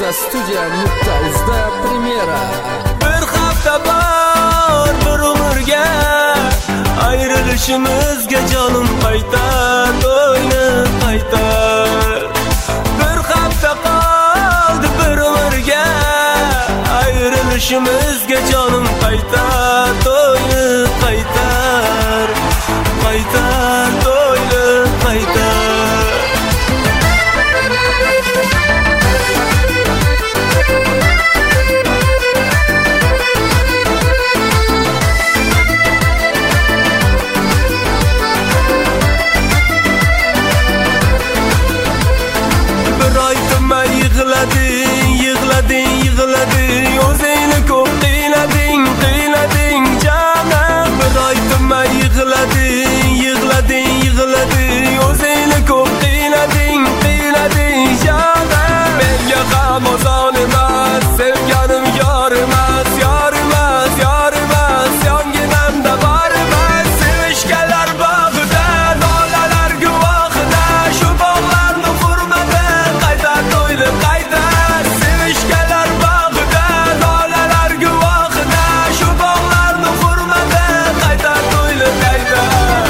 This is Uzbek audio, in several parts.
Dilfuza.Studio.uzda premyera. Bir hafta bor bir umrga, ayrilishimizga jonim qaytar, o'ynab qaytar. Bir hafta qoldi bir umrga, ayrilishimizga jonim qaytar, o'ynab qaytar. Qaytar, o'ynab qaytar. Yig'lading, o'zingni ko'p qiylading janan. Bir oy tinmay yig'lading, o'zingni ko'p qiylading janan. Menga ham oson emas, sevganim yor emas, yonginamda bor emas. Sevishganlar bog'ida, lolalar guvohida, shu bog'larni hurmati qaytar, to'yli qaytar. Sevishganlar bog'ida, lolalar guvohida, shu bog'larni hurmati qaytar, to'yli qaytar.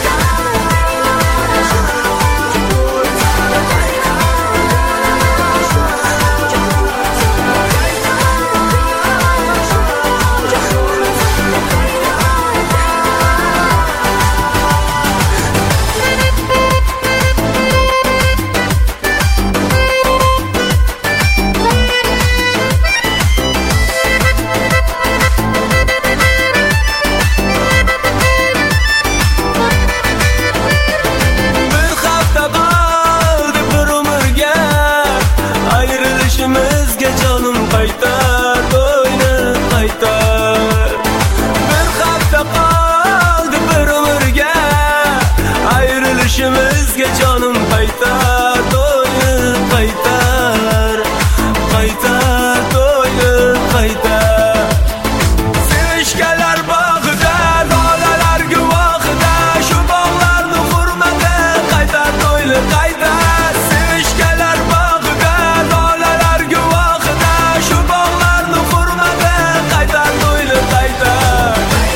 Ayrilishimizga jonim qaytar, o'ynab qaytar. Bir hafta qoldi bir umrga, ayrilishimizga jonim qaytar, o'ynab qaytar. Qaytar, o'ynab qaytar. Sevishganlar bog'ida, lolalar guvohida, shu bog'larni hurmati qaytar, o'ynab qaytar. Sevishganlar bog'ida, lolalar guvohida, shu bog'larni hurmati qaytar, o'ynab qaytar.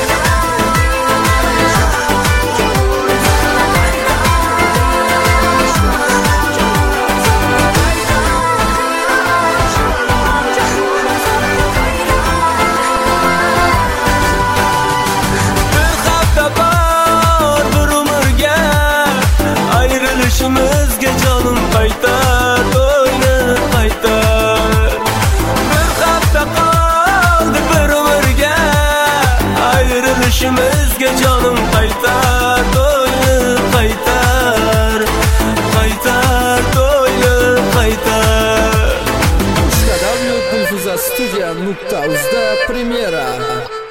Bir hafta bor bir umrga, ayrilishimizga jonim qaytar, o'ynab qaytar. Bir hafta qoldi bir umrga, ayrilishimizga jonim qaytar, o'ynab qaytar. Qaytar, o'ynab qaytar. Dilfuza.Studio.uzda premyera.